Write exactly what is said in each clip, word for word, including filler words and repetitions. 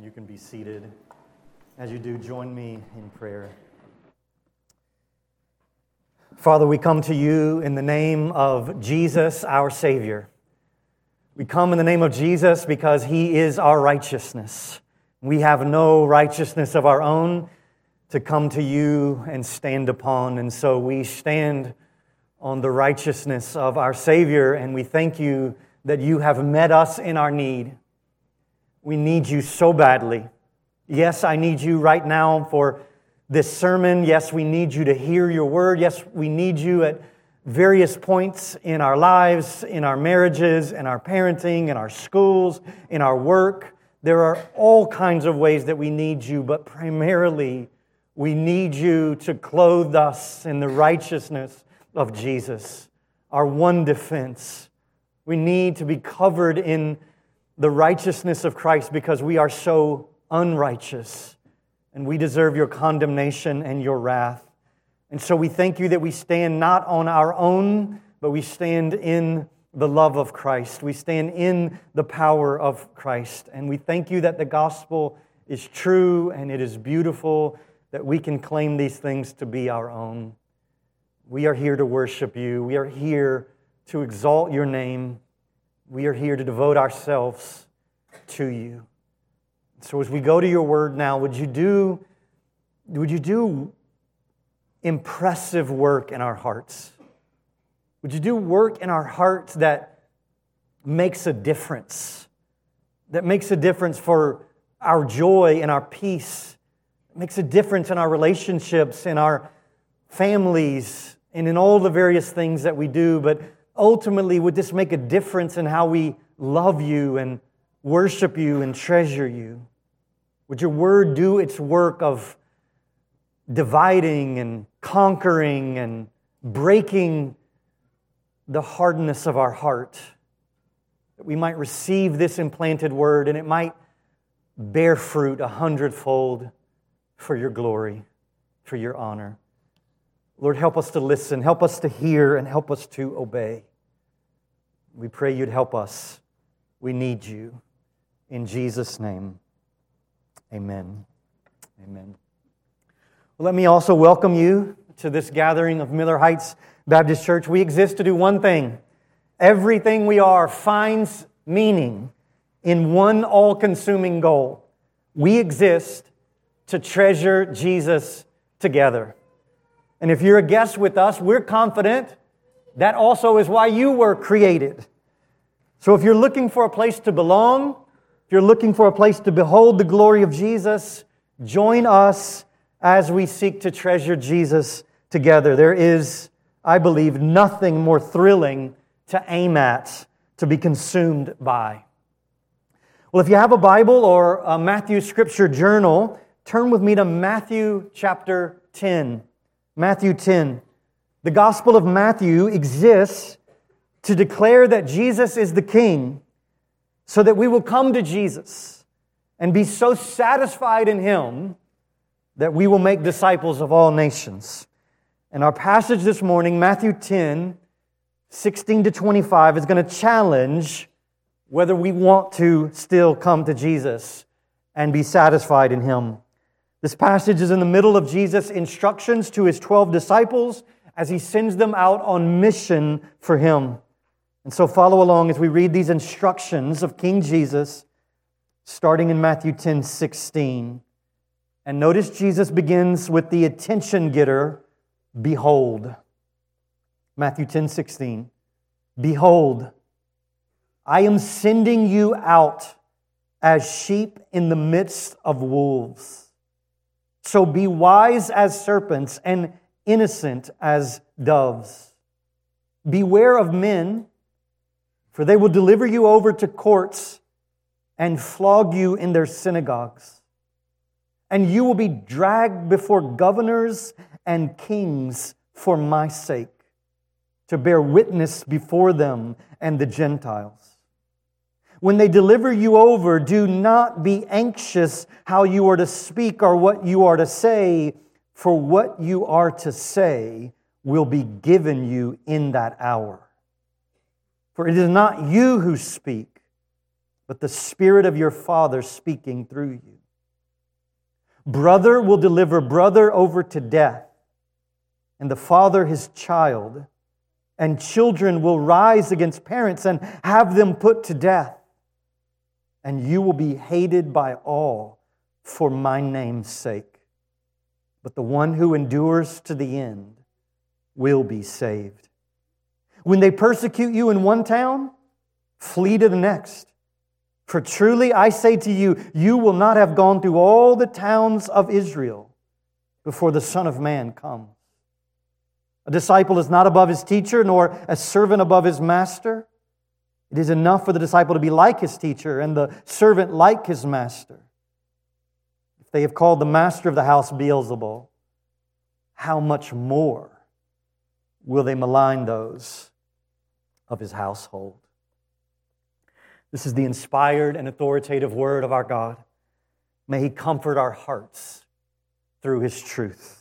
You can be seated. As you do, join me in prayer. Father, we come to you in the name of Jesus, our Savior. We come in the name of Jesus because He is our righteousness. We have no righteousness of our own to come to you and stand upon. And so we stand on the righteousness of our Savior, and we thank you that you have met us in our need. We need you so badly. Yes, I need you right now for this sermon. Yes, we need you to hear your word. Yes, we need you at various points in our lives, in our marriages, in our parenting, in our schools, in our work. There are all kinds of ways that we need you, but primarily we need you to clothe us in the righteousness of Jesus, our one defense. We need to be covered in the righteousness of Christ because we are so unrighteous and we deserve your condemnation and your wrath. And so we thank you that we stand not on our own, but we stand in the love of Christ. We stand in the power of Christ. And we thank you that the gospel is true and it is beautiful, that we can claim these things to be our own. We are here to worship you. We are here to exalt your name. We are here to devote ourselves to you. So as we go to your word now, would you do, would you do impressive work in our hearts? Would you do work in our hearts that makes a difference? That makes a difference for our joy and our peace. It makes a difference in our relationships, in our families, and in all the various things that we do. But ultimately, would this make a difference in how we love you and worship you and treasure you? Would your word do its work of dividing and conquering and breaking the hardness of our heart, that we might receive this implanted word and it might bear fruit a hundredfold for your glory, for your honor. Lord, help us to listen, help us to hear, and help us to obey. We pray you'd help us. We need you. In Jesus' name, amen. Amen. Well, let me also welcome you to this gathering of Miller Heights Baptist Church. We exist to do one thing. Everything we are finds meaning in one all-consuming goal. We exist to treasure Jesus together. And if you're a guest with us, we're confident that also is why you were created. So if you're looking for a place to belong, if you're looking for a place to behold the glory of Jesus, join us as we seek to treasure Jesus together. There is, I believe, nothing more thrilling to aim at, to be consumed by. Well, if you have a Bible or a Matthew Scripture Journal, turn with me to Matthew chapter ten. Matthew ten. The Gospel of Matthew exists to declare that Jesus is the King, so that we will come to Jesus and be so satisfied in Him that we will make disciples of all nations. And our passage this morning, Matthew ten, sixteen to twenty-five, is going to challenge whether we want to still come to Jesus and be satisfied in Him. This passage is in the middle of Jesus' instructions to His twelve disciples as He sends them out on mission for Him. And so follow along as we read these instructions of King Jesus, starting in Matthew ten, sixteen. And notice Jesus begins with the attention getter, behold. Matthew ten, sixteen. Behold, I am sending you out as sheep in the midst of wolves. So be wise as serpents and innocent as doves. Beware of men, for they will deliver you over to courts and flog you in their synagogues. And you will be dragged before governors and kings for my sake, to bear witness before them and the Gentiles. When they deliver you over, do not be anxious how you are to speak or what you are to say, for what you are to say will be given you in that hour. For it is not you who speak, but the Spirit of your Father speaking through you. Brother will deliver brother over to death, and the father his child, and children will rise against parents and have them put to death. And you will be hated by all for my name's sake. But the one who endures to the end will be saved. When they persecute you in one town, flee to the next. For truly I say to you, you will not have gone through all the towns of Israel before the Son of Man comes. A disciple is not above his teacher, nor a servant above his master. It is enough for the disciple to be like his teacher and the servant like his master. If they have called the master of the house Beelzebul, how much more will they malign those of his household? This is the inspired and authoritative word of our God. May He comfort our hearts through His truth.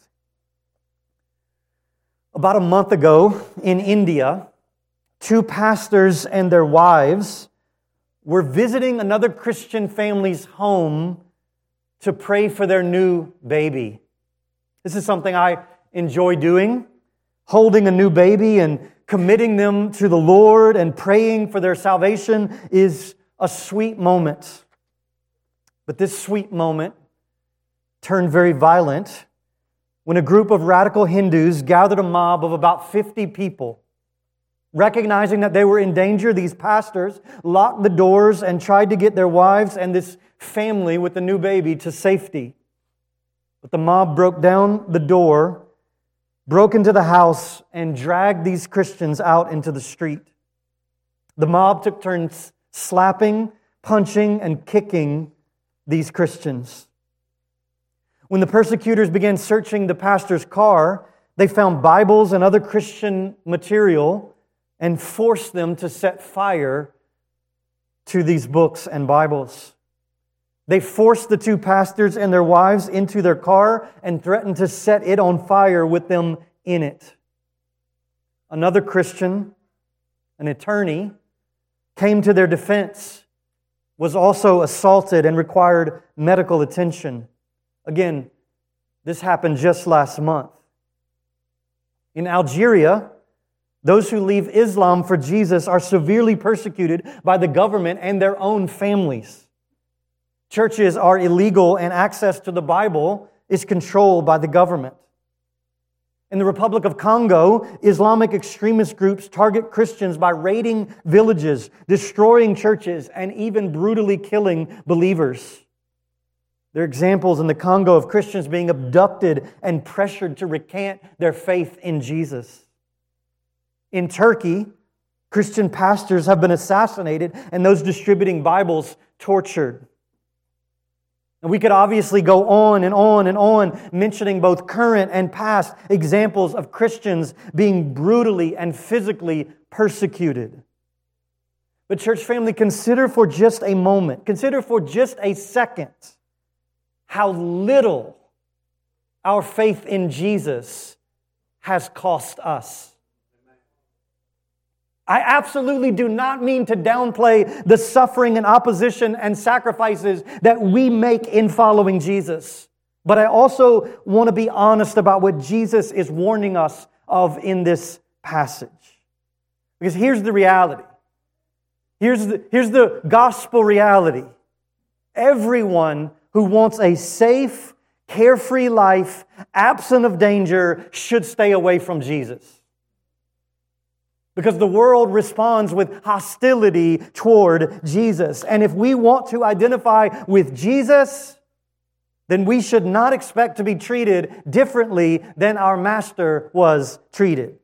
About a month ago in India, two pastors and their wives were visiting another Christian family's home to pray for their new baby. This is something I enjoy doing, holding a new baby and committing them to the Lord and praying for their salvation is a sweet moment. But this sweet moment turned very violent when a group of radical Hindus gathered a mob of about fifty people. Recognizing that they were in danger, these pastors locked the doors and tried to get their wives and this family with the new baby to safety. But the mob broke down the door, broke into the house, and dragged these Christians out into the street. The mob took turns slapping, punching, and kicking these Christians. When the persecutors began searching the pastor's car, they found Bibles and other Christian material and forced them to set fire to these books and Bibles. They forced the two pastors and their wives into their car and threatened to set it on fire with them in it. Another Christian, an attorney, came to their defense, was also assaulted and required medical attention. Again, this happened just last month. In Algeria, those who leave Islam for Jesus are severely persecuted by the government and their own families. Churches are illegal and access to the Bible is controlled by the government. In the Republic of Congo, Islamic extremist groups target Christians by raiding villages, destroying churches, and even brutally killing believers. There are examples in the Congo of Christians being abducted and pressured to recant their faith in Jesus. In Turkey, Christian pastors have been assassinated and those distributing Bibles tortured. And we could obviously go on and on and on, mentioning both current and past examples of Christians being brutally and physically persecuted. But church family, consider for just a moment, consider for just a second how little our faith in Jesus has cost us. I absolutely do not mean to downplay the suffering and opposition and sacrifices that we make in following Jesus. But I also want to be honest about what Jesus is warning us of in this passage. Because here's the reality. Here's the, here's the gospel reality. Everyone who wants a safe, carefree life, absent of danger, should stay away from Jesus. Because the world responds with hostility toward Jesus. And if we want to identify with Jesus, then we should not expect to be treated differently than our Master was treated.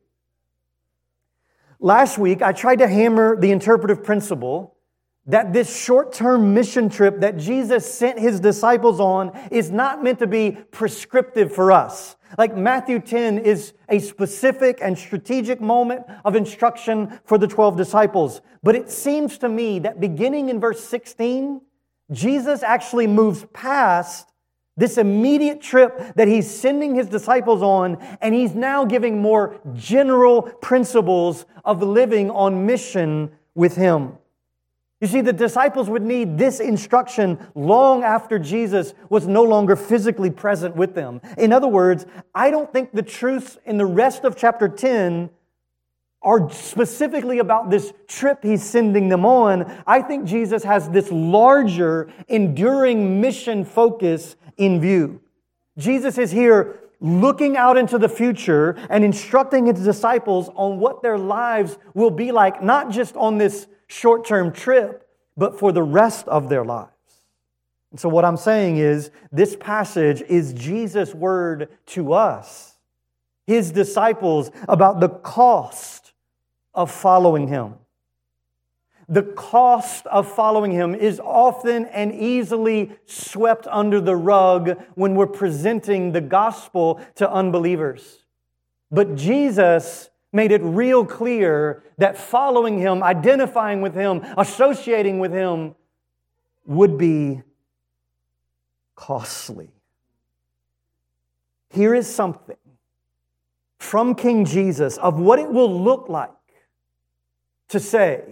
Last week, I tried to hammer the interpretive principle that this short-term mission trip that Jesus sent His disciples on is not meant to be prescriptive for us. Like Matthew ten is a specific and strategic moment of instruction for the twelve disciples. But it seems to me that beginning in verse sixteen, Jesus actually moves past this immediate trip that He's sending His disciples on, and He's now giving more general principles of living on mission with Him. You see, the disciples would need this instruction long after Jesus was no longer physically present with them. In other words, I don't think the truths in the rest of chapter ten are specifically about this trip He's sending them on. I think Jesus has this larger, enduring mission focus in view. Jesus is here looking out into the future and instructing His disciples on what their lives will be like, not just on this short-term trip, but for the rest of their lives. And so what I'm saying is, this passage is Jesus' word to us, His disciples, about the cost of following Him. The cost of following Him is often and easily swept under the rug when we're presenting the gospel to unbelievers. But Jesus made it real clear that following Him, identifying with Him, associating with Him would be costly. Here is something from King Jesus of what it will look like to say,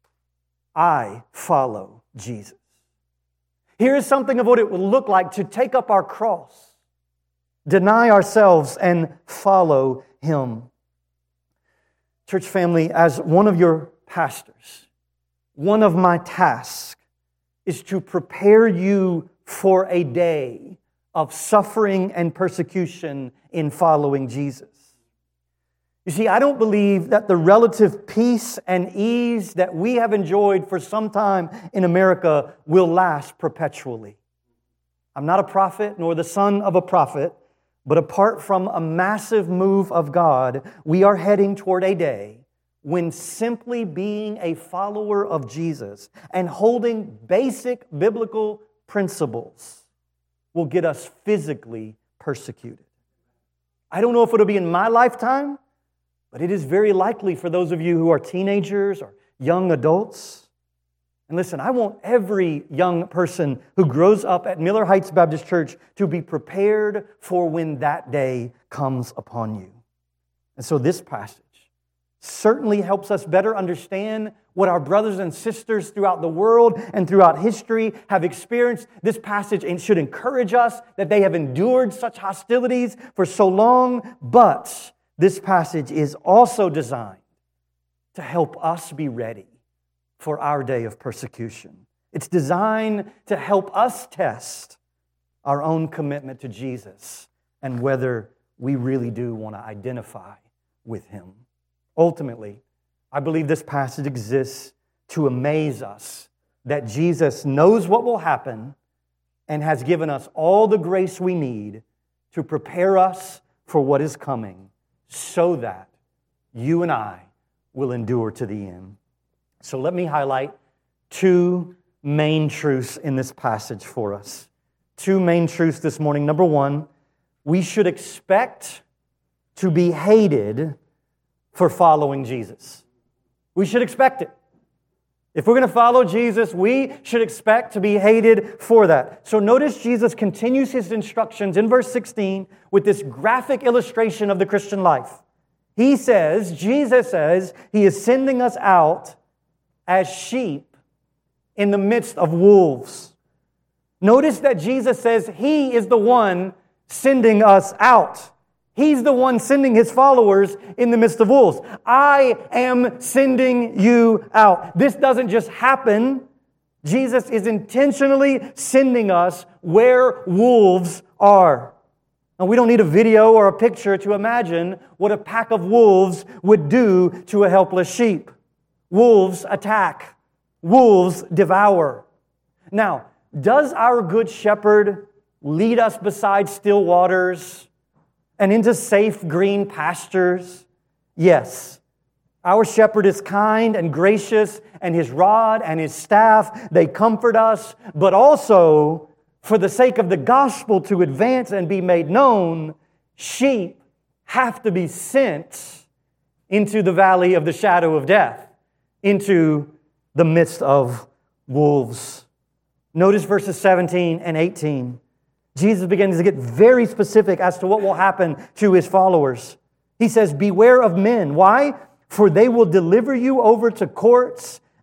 I follow Jesus. Here is something of what it will look like to take up our cross, deny ourselves, and follow Him. Church family, as one of your pastors, one of my tasks is to prepare you for a day of suffering and persecution in following Jesus. You see, I don't believe that the relative peace and ease that we have enjoyed for some time in America will last perpetually. I'm not a prophet nor the son of a prophet, but apart from a massive move of God, we are heading toward a day when simply being a follower of Jesus and holding basic biblical principles will get us physically persecuted. I don't know if it'll be in my lifetime, but it is very likely for those of you who are teenagers or young adults. And listen, I want every young person who grows up at Miller Heights Baptist Church to be prepared for when that day comes upon you. And so this passage certainly helps us better understand what our brothers and sisters throughout the world and throughout history have experienced. This passage should encourage us that they have endured such hostilities for so long, but this passage is also designed to help us be ready for our day of persecution. It's designed to help us test our own commitment to Jesus and whether we really do want to identify with Him. Ultimately, I believe this passage exists to amaze us that Jesus knows what will happen and has given us all the grace we need to prepare us for what is coming, so that you and I will endure to the end. So let me highlight two main truths in this passage for us. Two main truths this morning. Number one, we should expect to be hated for following Jesus. We should expect it. If we're going to follow Jesus, we should expect to be hated for that. So notice Jesus continues His instructions in verse sixteen with this graphic illustration of the Christian life. He says, Jesus says, He is sending us out as sheep in the midst of wolves. Notice that Jesus says He is the one sending us out. He's the one sending His followers in the midst of wolves. I am sending you out. This doesn't just happen. Jesus is intentionally sending us where wolves are. Now, we don't need a video or a picture to imagine what a pack of wolves would do to a helpless sheep. Wolves attack. Wolves devour. Now, does our good shepherd lead us beside still waters and into safe green pastures? Yes. Our shepherd is kind and gracious, and His rod and His staff, they comfort us. But also, for the sake of the gospel to advance and be made known, sheep have to be sent into the valley of the shadow of death, into the midst of wolves. Notice verses seventeen and eighteen. Jesus begins to get very specific as to what will happen to His followers. He says, beware of men. Why? For they will deliver you over to courts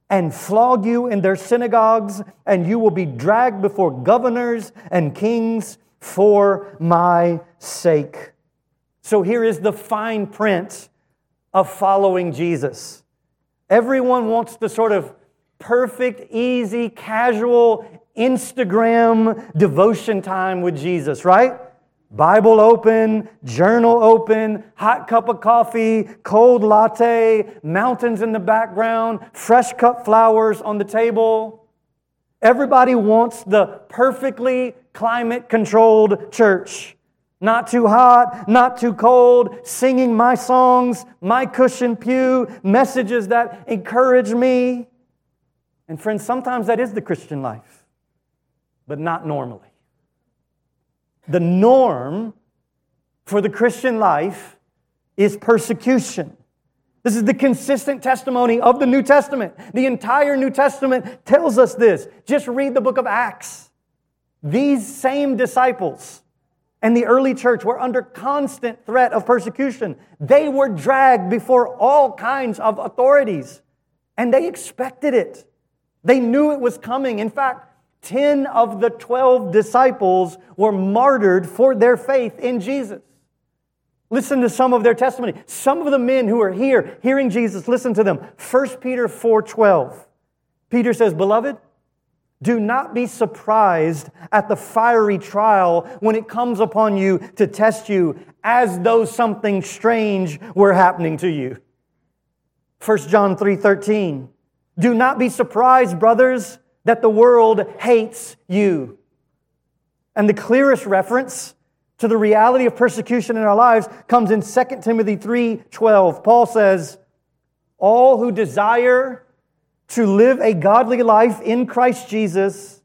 and flog you in their synagogues, and you will be dragged before governors and kings for my sake. So here is the fine print of following Jesus. Everyone wants the sort of perfect, easy, casual Instagram devotion time with Jesus, right? Bible open, journal open, hot cup of coffee, cold latte, mountains in the background, fresh cut flowers on the table. Everybody wants the perfectly climate-controlled church. Not too hot, not too cold, singing my songs, my cushion pew, messages that encourage me. And friends, sometimes that is the Christian life, but not normally. The norm for the Christian life is persecution. This is the consistent testimony of the New Testament. The entire New Testament tells us this. Just read the book of Acts. These same disciples and the early church were under constant threat of persecution. They were dragged before all kinds of authorities, and they expected it. They knew it was coming. In fact, ten of the twelve disciples were martyred for their faith in Jesus. Listen to some of their testimony. Some of the men who are here hearing Jesus, listen to them. First Peter four twelve. Peter says, "Beloved, do not be surprised at the fiery trial when it comes upon you to test you as though something strange were happening to you." First John three thirteen. "Do not be surprised, brothers, that the world hates you." And the clearest reference to the reality of persecution in our lives comes in Second Timothy three twelve. Paul says, "All who desire to live a godly life in Christ Jesus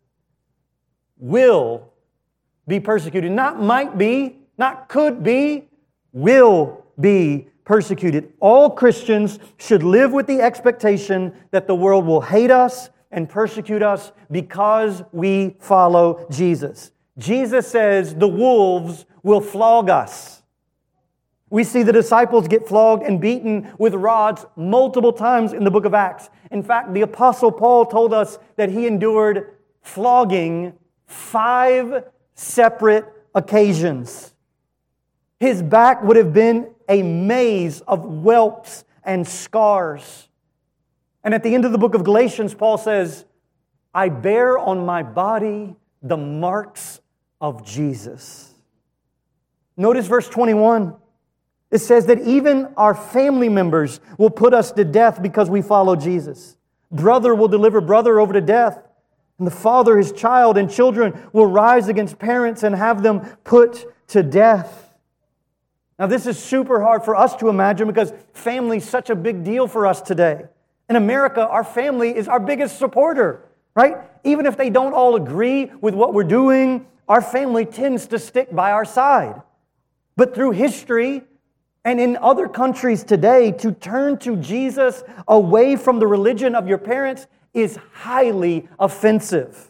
will be persecuted." Not might be, not could be, will be persecuted. All Christians should live with the expectation that the world will hate us and persecute us because we follow Jesus. Jesus says the wolves will flog us. We see the disciples get flogged and beaten with rods multiple times in the book of Acts. In fact, the Apostle Paul told us that he endured flogging five separate occasions. His back would have been a maze of whelps and scars. And at the end of the book of Galatians, Paul says, "I bear on my body the marks of Jesus." Notice verse twenty-one. It says that even our family members will put us to death because we follow Jesus. Brother will deliver brother over to death, and the father his child, and children will rise against parents and have them put to death. Now this is super hard for us to imagine because family is such a big deal for us today. In America, our family is our biggest supporter, right? Even if they don't all agree with what we're doing, our family tends to stick by our side. But through history and in other countries today, to turn to Jesus away from the religion of your parents is highly offensive.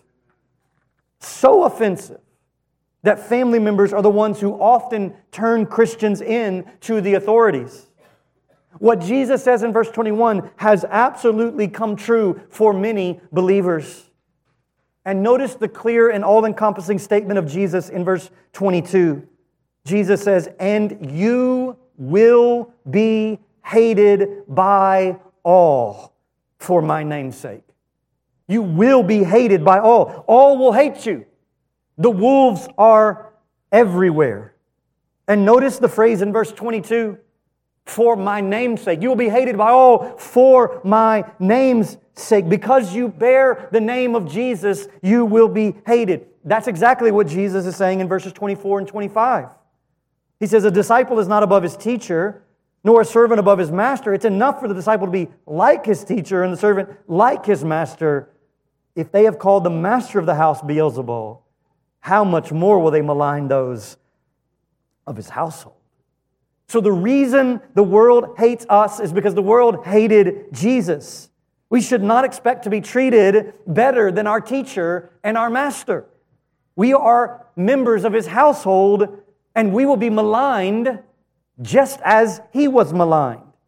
So offensive that family members are the ones who often turn Christians in to the authorities. What Jesus says in verse twenty-one has absolutely come true for many believers. And notice the clear and all-encompassing statement of Jesus in verse twenty-two. Jesus says, "And you will be hated by all for my name's sake." You will be hated by all. All will hate you. The wolves are everywhere. And notice the phrase in verse twenty-two, "For my name's sake." You will be hated by all for my name's sake. Because you bear the name of Jesus, you will be hated. That's exactly what Jesus is saying in verses twenty-four and twenty-five. He says, "A disciple is not above his teacher, nor a servant above his master." It's enough for the disciple to be like his teacher and the servant like his master. If they have called the master of the house Beelzebul, how much more will they malign those of his household? So the reason the world hates us is because the world hated Jesus. We should not expect to be treated better than our teacher and our master. We are members of his household, and we will be maligned just as he was maligned.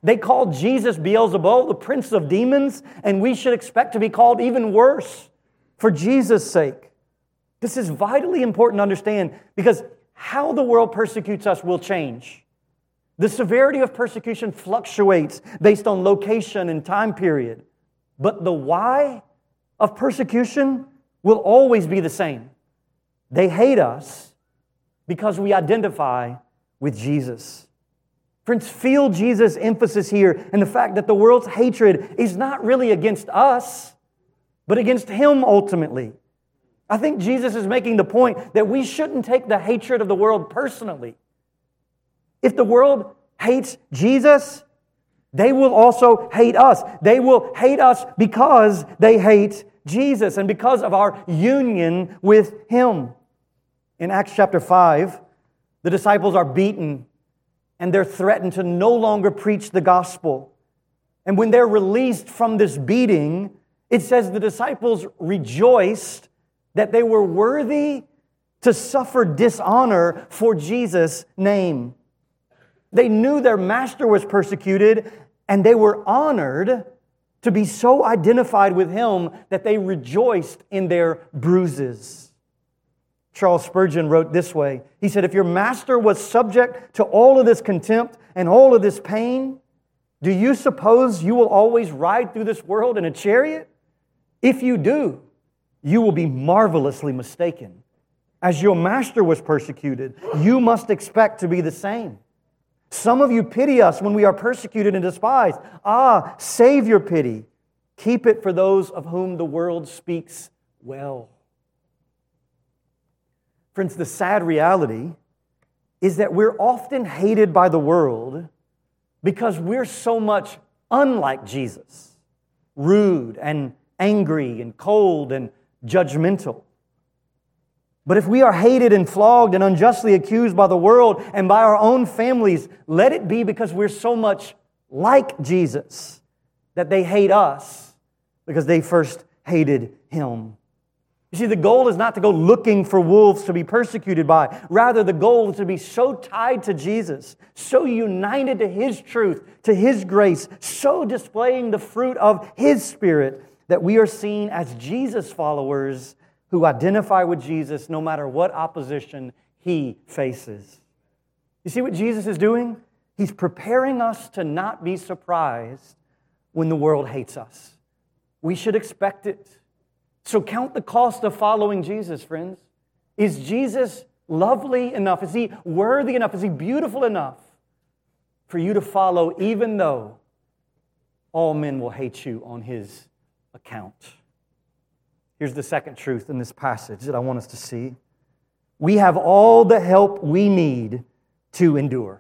They called Jesus Beelzebul, the prince of demons, and we should expect to be called even worse for Jesus' sake. This is vitally important to understand because how the world persecutes us will change. The severity of persecution fluctuates based on location and time period. But the why of persecution will always be the same. They hate us because we identify with Jesus. Friends, feel Jesus' emphasis here and the fact that the world's hatred is not really against us, but against Him ultimately. I think Jesus is making the point that we shouldn't take the hatred of the world personally. If the world hates Jesus, they will also hate us. They will hate us because they hate Jesus and because of our union with Him. In Acts chapter five, the disciples are beaten and they're threatened to no longer preach the gospel. And when they're released from this beating, it says the disciples rejoiced that they were worthy to suffer dishonor for Jesus' name. They knew their master was persecuted, and they were honored to be so identified with Him that they rejoiced in their bruises. Charles Spurgeon wrote this way. He said, if your master was subject to all of this contempt and all of this pain, do you suppose you will always ride through this world in a chariot? If you do, you will be marvelously mistaken. As your master was persecuted, you must expect to be the same. Some of you pity us when we are persecuted and despised. Ah, save your pity. Keep it for those of whom the world speaks well. Friends, the sad reality is that we're often hated by the world because we're so much unlike Jesus. Rude and angry and cold and judgmental. But if we are hated and flogged and unjustly accused by the world and by our own families, let it be because we're so much like Jesus that they hate us because they first hated Him. You see, the goal is not to go looking for wolves to be persecuted by. Rather, the goal is to be so tied to Jesus, so united to His truth, to His grace, so displaying the fruit of His Spirit that we are seen as Jesus followers who identify with Jesus no matter what opposition He faces. You see what Jesus is doing? He's preparing us to not be surprised when the world hates us. We should expect it. So count the cost of following Jesus, friends. Is Jesus lovely enough? Is He worthy enough? Is He beautiful enough for you to follow even though all men will hate you on His account? Here's the second truth in this passage that I want us to see. We have all the help we need to endure.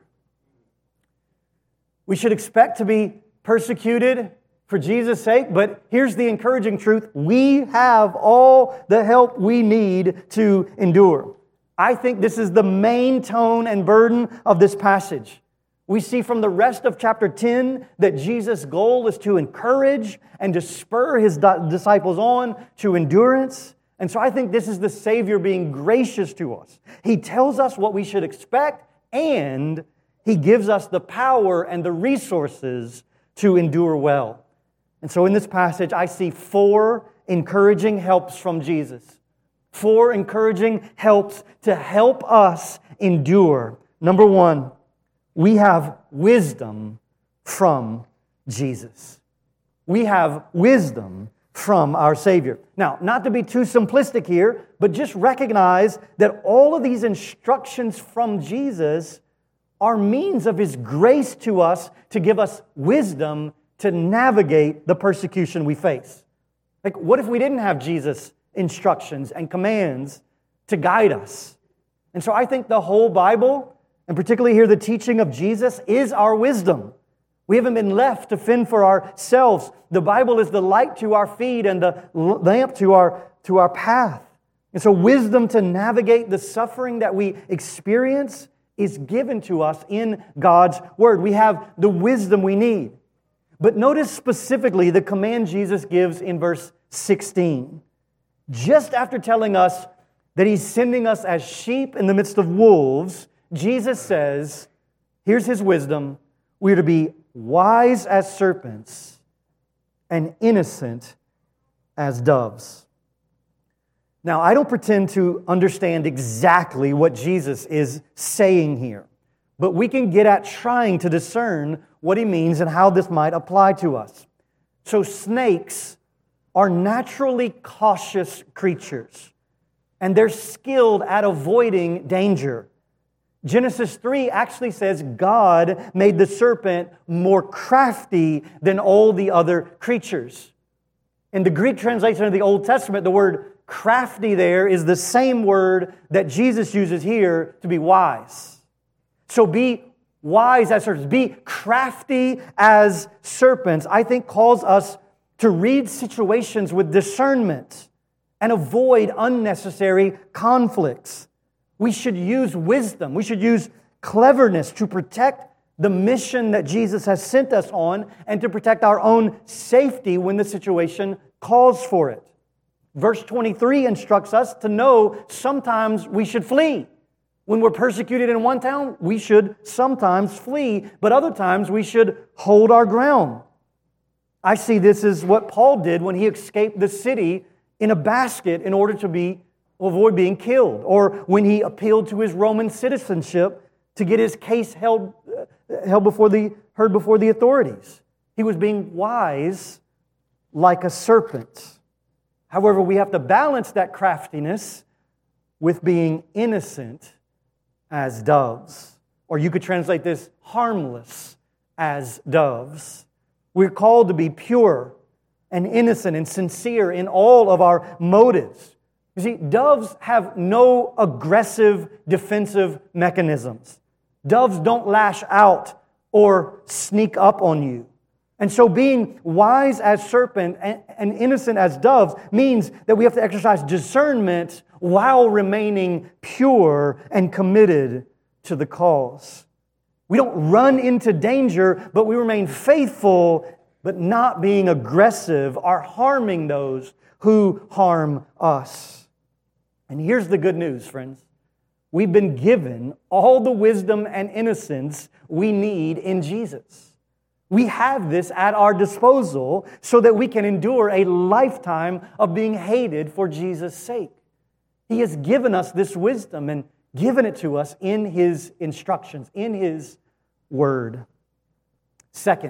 We should expect to be persecuted for Jesus' sake, but here's the encouraging truth. We have all the help we need to endure. I think this is the main tone and burden of this passage. We see from the rest of chapter ten that Jesus' goal is to encourage and to spur His disciples on to endurance. And so I think this is the Savior being gracious to us. He tells us what we should expect, and He gives us the power and the resources to endure well. And so in this passage, I see four encouraging helps from Jesus. Four encouraging helps to help us endure. Number one, we have wisdom from Jesus. We have wisdom from our Savior. Now, not to be too simplistic here, but just recognize that all of these instructions from Jesus are means of His grace to us to give us wisdom to navigate the persecution we face. Like, what if we didn't have Jesus' instructions and commands to guide us? And so I think the whole Bible, and particularly here the teaching of Jesus, is our wisdom. We haven't been left to fend for ourselves. The Bible is the light to our feet and the lamp to our, to our path. And so wisdom to navigate the suffering that we experience is given to us in God's Word. We have the wisdom we need. But notice specifically the command Jesus gives in verse sixteen. Just after telling us that He's sending us as sheep in the midst of wolves, Jesus says, here's His wisdom, We are to be wise as serpents and innocent as doves. Now, I don't pretend to understand exactly what Jesus is saying here, but we can get at trying to discern what He means and how this might apply to us. So snakes are naturally cautious creatures, and they're skilled at avoiding danger. Genesis three actually says God made the serpent more crafty than all the other creatures. In the Greek translation of the Old Testament, the word crafty there is the same word that Jesus uses here to be wise. So be wise as serpents, be crafty as serpents, I think calls us to read situations with discernment and avoid unnecessary conflicts. We should use wisdom. We should use cleverness to protect the mission that Jesus has sent us on and to protect our own safety when the situation calls for it. Verse twenty-three instructs us to know sometimes we should flee. When we're persecuted in one town, we should sometimes flee, but other times we should hold our ground. I see this as what Paul did when he escaped the city in a basket in order to be avoid being killed, or when he appealed to his Roman citizenship to get his case held, uh, held before the, heard before the authorities. He was being wise like a serpent. However, we have to balance that craftiness with being innocent as doves. Or you could translate this, harmless as doves. We're called to be pure and innocent and sincere in all of our motives. You see, doves have no aggressive defensive mechanisms. Doves don't lash out or sneak up on you. And so being wise as serpent and innocent as doves means that we have to exercise discernment while remaining pure and committed to the cause. We don't run into danger, but we remain faithful, but not being aggressive or harming those who harm us. And here's the good news, friends. We've been given all the wisdom and innocence we need in Jesus. We have this at our disposal so that we can endure a lifetime of being hated for Jesus' sake. He has given us this wisdom and given it to us in His instructions, in His Word. Second,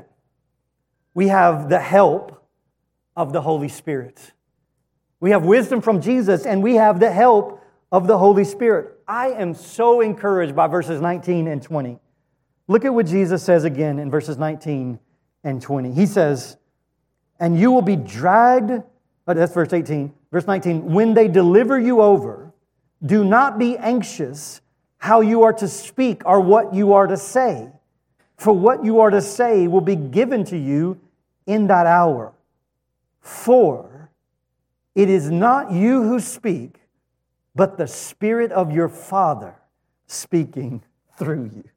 we have the help of the Holy Spirit. We have wisdom from Jesus, and we have the help of the Holy Spirit. I am so encouraged by verses nineteen and twenty. Look at what Jesus says again in verses nineteen and twenty. He says, and you will be dragged, oh, that's verse eighteen, verse nineteen, when they deliver you over, do not be anxious how you are to speak or what you are to say, for what you are to say will be given to you in that hour. For it is not you who speak, but the Spirit of your Father speaking through you.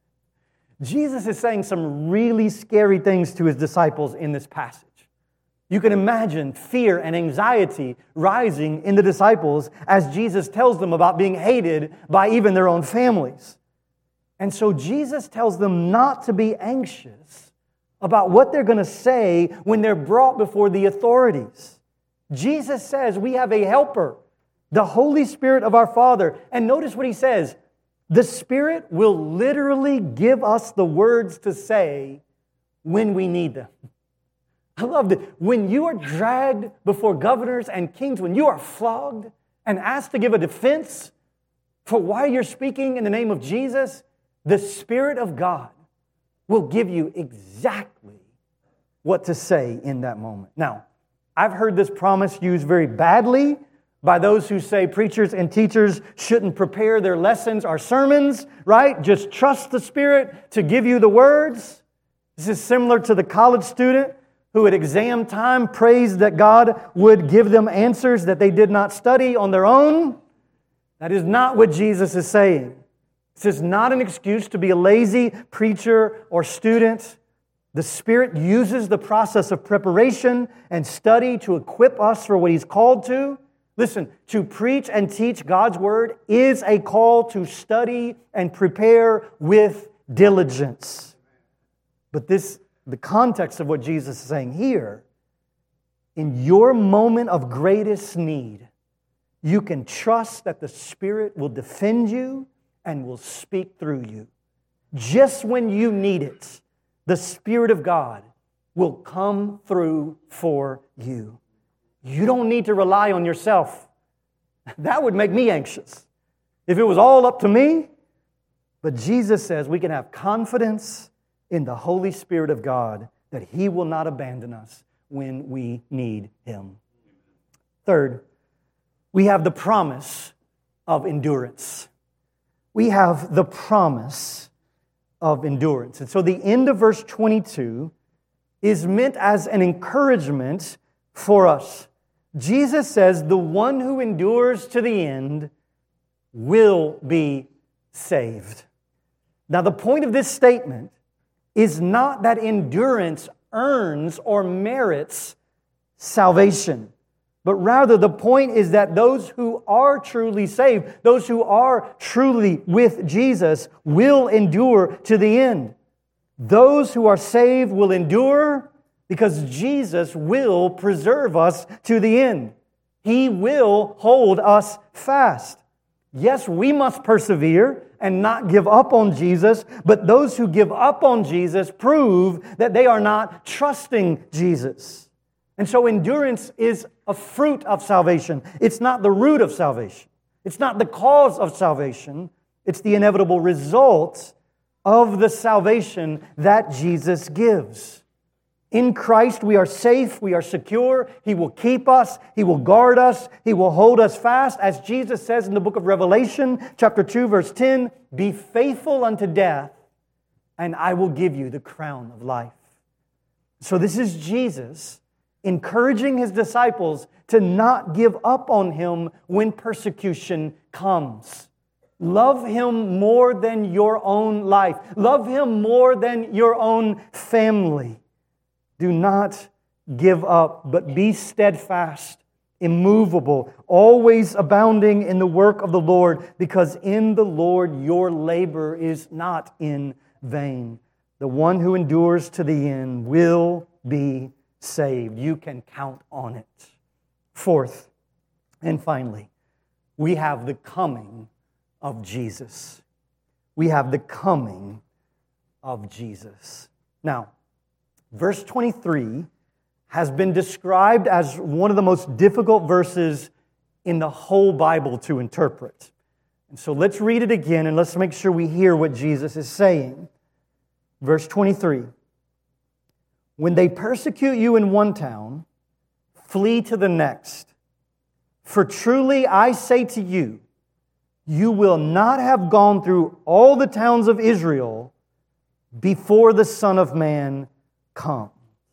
Jesus is saying some really scary things to His disciples in this passage. You can imagine fear and anxiety rising in the disciples as Jesus tells them about being hated by even their own families. And so Jesus tells them not to be anxious about what they're going to say when they're brought before the authorities. Jesus says we have a helper, the Holy Spirit of our Father. And notice what He says. The Spirit will literally give us the words to say when we need them. I love it. When you are dragged before governors and kings, when you are flogged and asked to give a defense for why you're speaking in the name of Jesus, the Spirit of God will give you exactly what to say in that moment. Now, I've heard this promise used very badly by those who say preachers and teachers shouldn't prepare their lessons or sermons, right? Just trust the Spirit to give you the words. This is similar to the college student who at exam time prays that God would give them answers that they did not study on their own. That is not what Jesus is saying. This is not an excuse to be a lazy preacher or student. The Spirit uses the process of preparation and study to equip us for what He's called to. Listen, to preach and teach God's Word is a call to study and prepare with diligence. But this, the context of what Jesus is saying here, in your moment of greatest need, you can trust that the Spirit will defend you and will speak through you. Just when you need it, the Spirit of God will come through for you. You don't need to rely on yourself. That would make me anxious if it was all up to me. But Jesus says we can have confidence in the Holy Spirit of God that He will not abandon us when we need Him. Third, we have the promise of endurance. We have the promise of endurance. And so the end of verse twenty-two is meant as an encouragement for us. Jesus says, the one who endures to the end will be saved. Now, the point of this statement is not that endurance earns or merits salvation, but rather the point is that those who are truly saved, those who are truly with Jesus, will endure to the end. Those who are saved will endure because Jesus will preserve us to the end. He will hold us fast. Yes, we must persevere and not give up on Jesus, but those who give up on Jesus prove that they are not trusting Jesus. And so endurance is a fruit of salvation. It's not the root of salvation. It's not the cause of salvation. It's the inevitable result of the salvation that Jesus gives. In Christ we are safe, we are secure. He will keep us, He will guard us, He will hold us fast. As Jesus says in the book of Revelation, chapter two, verse ten, "Be faithful unto death, and I will give you the crown of life." So this is Jesus encouraging His disciples to not give up on Him when persecution comes. Love Him more than your own life. Love Him more than your own family. Do not give up, but be steadfast, immovable, always abounding in the work of the Lord, because in the Lord your labor is not in vain. The one who endures to the end will be saved. You can count on it. Fourth, and finally, we have the coming of Jesus. We have the coming of Jesus. Now, verse twenty-three has been described as one of the most difficult verses in the whole Bible to interpret. And so let's read it again and let's make sure we hear what Jesus is saying. Verse twenty-three. When they persecute you in one town, flee to the next. For truly I say to you, you will not have gone through all the towns of Israel before the Son of Man comes.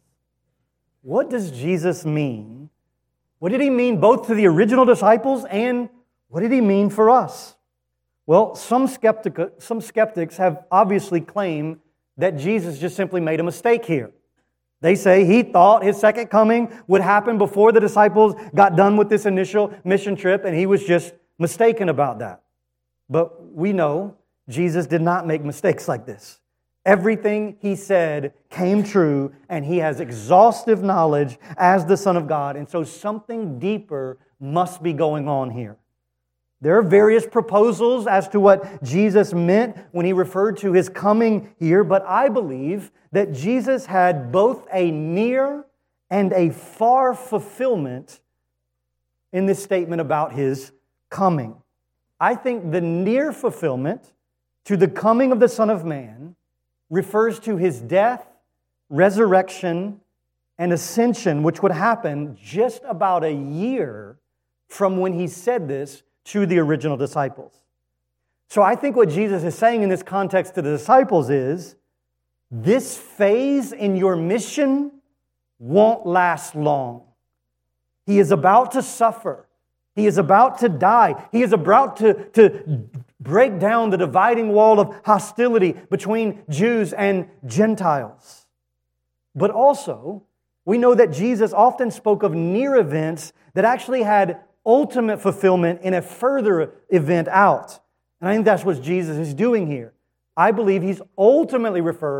What does Jesus mean? What did He mean both to the original disciples and what did He mean for us? Well, some skeptic, some skeptics have obviously claimed that Jesus just simply made a mistake here. They say He thought His second coming would happen before the disciples got done with this initial mission trip, and He was just mistaken about that. But we know Jesus did not make mistakes like this. Everything He said came true, and He has exhaustive knowledge as the Son of God, and so something deeper must be going on here. There are various proposals as to what Jesus meant when He referred to His coming here, but I believe that Jesus had both a near and a far fulfillment in this statement about His coming. I think the near fulfillment to the coming of the Son of Man refers to His death, resurrection, and ascension, which would happen just about a year from when He said this to the original disciples. So I think what Jesus is saying in this context to the disciples is, this phase in your mission won't last long. He is about to suffer. He is about to die. He is about to, to break down the dividing wall of hostility between Jews and Gentiles. But also, we know that Jesus often spoke of near events that actually had ultimate fulfillment in a further event out. And I think that's what Jesus is doing here. I believe He's ultimately referring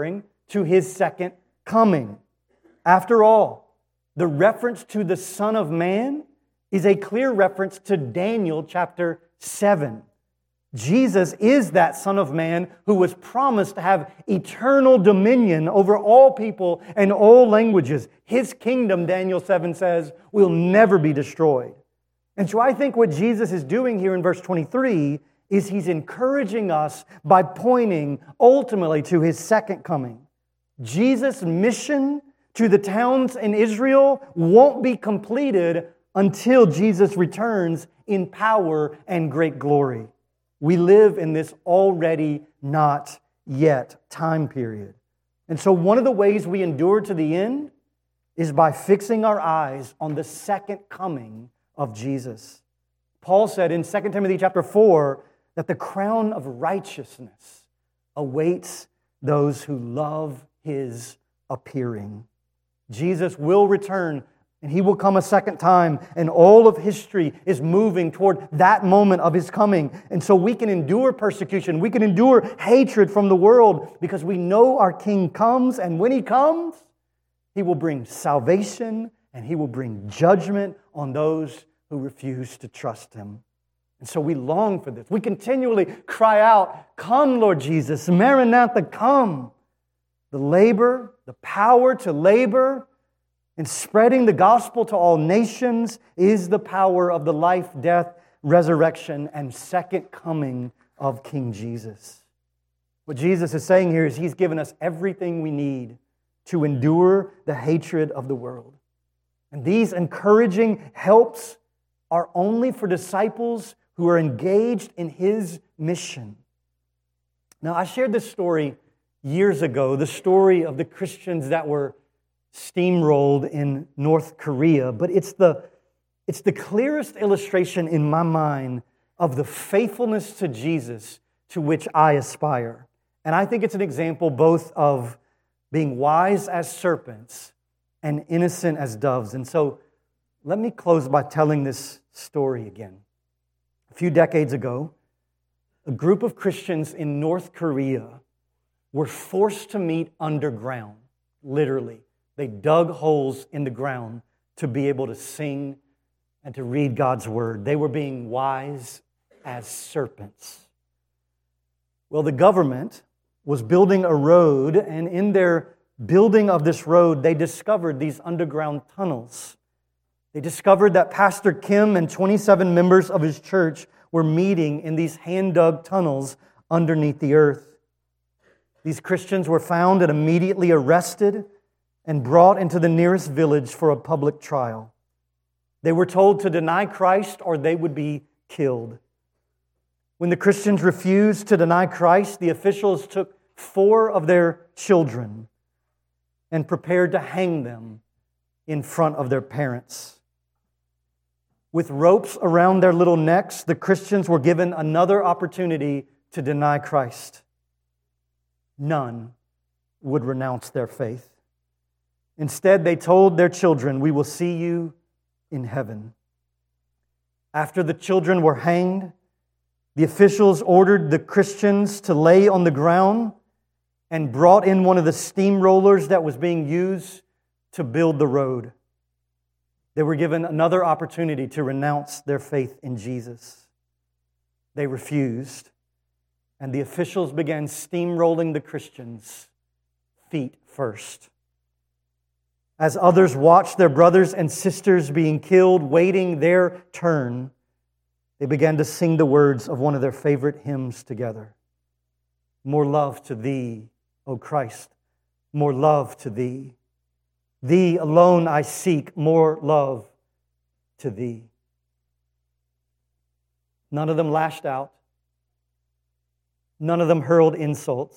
to His second coming. After all, the reference to the Son of Man is a clear reference to Daniel chapter seven. Jesus is that Son of Man who was promised to have eternal dominion over all people and all languages. His kingdom, Daniel seven says, will never be destroyed. And so I think what Jesus is doing here in verse twenty-three is He's encouraging us by pointing ultimately to His second coming. Jesus' mission to the towns in Israel won't be completed until Jesus returns in power and great glory. We live in this already not yet time period. And so one of the ways we endure to the end is by fixing our eyes on the second coming of Jesus. Paul said in Second Timothy chapter four that the crown of righteousness awaits those who love His appearing. Jesus will return, and He will come a second time, and all of history is moving toward that moment of His coming. And so we can endure persecution, we can endure hatred from the world because we know our King comes, and when He comes, He will bring salvation and He will bring judgment on those who refuse to trust Him. And so we long for this. We continually cry out, "Come, Lord Jesus, Maranatha, come." The labor, the power to labor and spreading the gospel to all nations is the power of the life, death, resurrection, and second coming of King Jesus. What Jesus is saying here is He's given us everything we need to endure the hatred of the world. And these encouraging helps are only for disciples who are engaged in His mission. Now, I shared this story years ago, the story of the Christians that were steamrolled in North Korea, but it's the, it's the clearest illustration in my mind of the faithfulness to Jesus to which I aspire. And I think it's an example both of being wise as serpents and innocent as doves. And so let me close by telling this story again. A few decades ago, a group of Christians in North Korea were forced to meet underground, literally. They dug holes in the ground to be able to sing and to read God's Word. They were being wise as serpents. Well, the government was building a road, and in their building of this road, they discovered these underground tunnels. They discovered that Pastor Kim and twenty-seven members of his church were meeting in these hand-dug tunnels underneath the earth. These Christians were found and immediately arrested and brought into the nearest village for a public trial. They were told to deny Christ or they would be killed. When the Christians refused to deny Christ, the officials took four of their children and prepared to hang them in front of their parents. With ropes around their little necks, the Christians were given another opportunity to deny Christ. None would renounce their faith. Instead, they told their children, "We will see you in heaven." After the children were hanged, the officials ordered the Christians to lay on the ground and brought in one of the steamrollers that was being used to build the road. They were given another opportunity to renounce their faith in Jesus. They refused, and the officials began steamrolling the Christians feet first. As others watched their brothers and sisters being killed, waiting their turn, they began to sing the words of one of their favorite hymns together. More love to Thee, O Christ, more love to Thee. Thee alone I seek, more love to Thee. None of them lashed out. None of them hurled insults.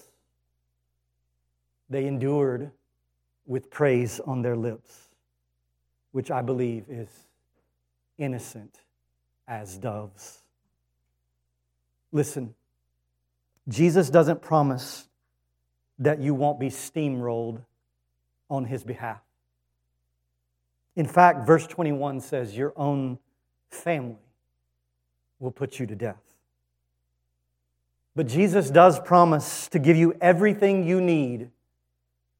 They endured with praise on their lips, which I believe is innocent as doves. Listen, Jesus doesn't promise that you won't be steamrolled on His behalf. In fact, verse twenty-one says your own family will put you to death. But Jesus does promise to give you everything you need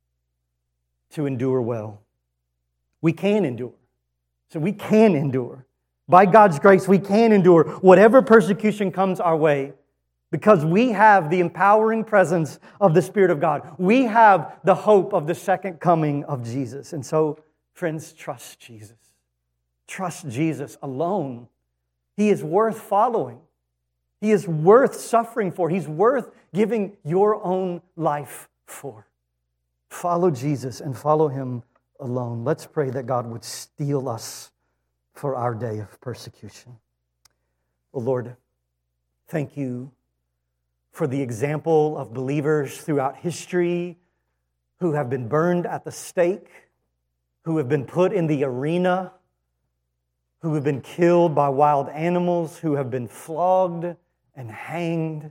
to endure well. We can endure. So we can endure. By God's grace, we can endure whatever persecution comes our way because we have the empowering presence of the Spirit of God. We have the hope of the second coming of Jesus. And so, friends, trust Jesus. Trust Jesus alone. He is worth following. He is worth suffering for. He's worth giving your own life for. Follow Jesus and follow Him alone. Let's pray that God would steel us for our day of persecution. Oh Lord, thank You for the example of believers throughout history who have been burned at the stake, who have been put in the arena, who have been killed by wild animals, who have been flogged and hanged,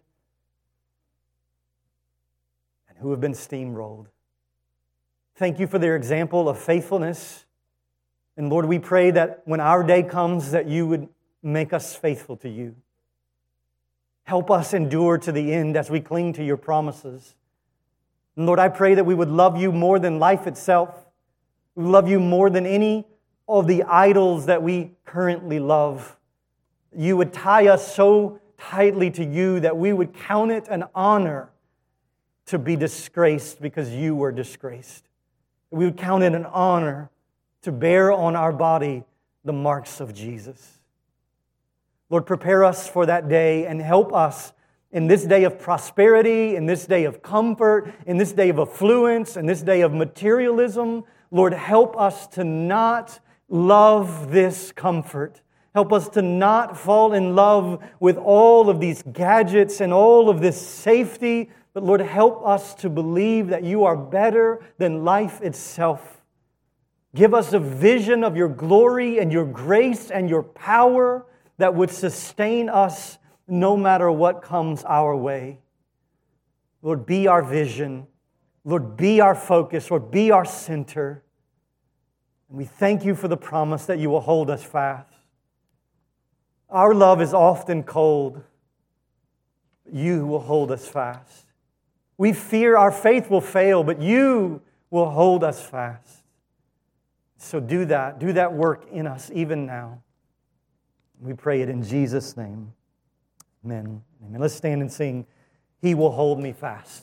and who have been steamrolled. Thank You for their example of faithfulness. And Lord, we pray that when our day comes, that You would make us faithful to You. Help us endure to the end as we cling to Your promises. And Lord, I pray that we would love You more than life itself. We love You more than any of the idols that we currently love. You would tie us so tightly to You that we would count it an honor to be disgraced because You were disgraced. We would count it an honor to bear on our body the marks of Jesus. Lord, prepare us for that day and help us in this day of prosperity, in this day of comfort, in this day of affluence, in this day of materialism. Lord, help us to not love this comfort. Help us to not fall in love with all of these gadgets and all of this safety. But Lord, help us to believe that You are better than life itself. Give us a vision of Your glory and Your grace and Your power that would sustain us no matter what comes our way. Lord, be our vision. Lord, be our focus. Lord, be our center. And we thank You for the promise that You will hold us fast. Our love is often cold. But You will hold us fast. We fear our faith will fail, but You will hold us fast. So do that. Do that work in us even now. We pray it in Jesus' name. Amen. Amen. Let's stand and sing, He Will Hold Me Fast.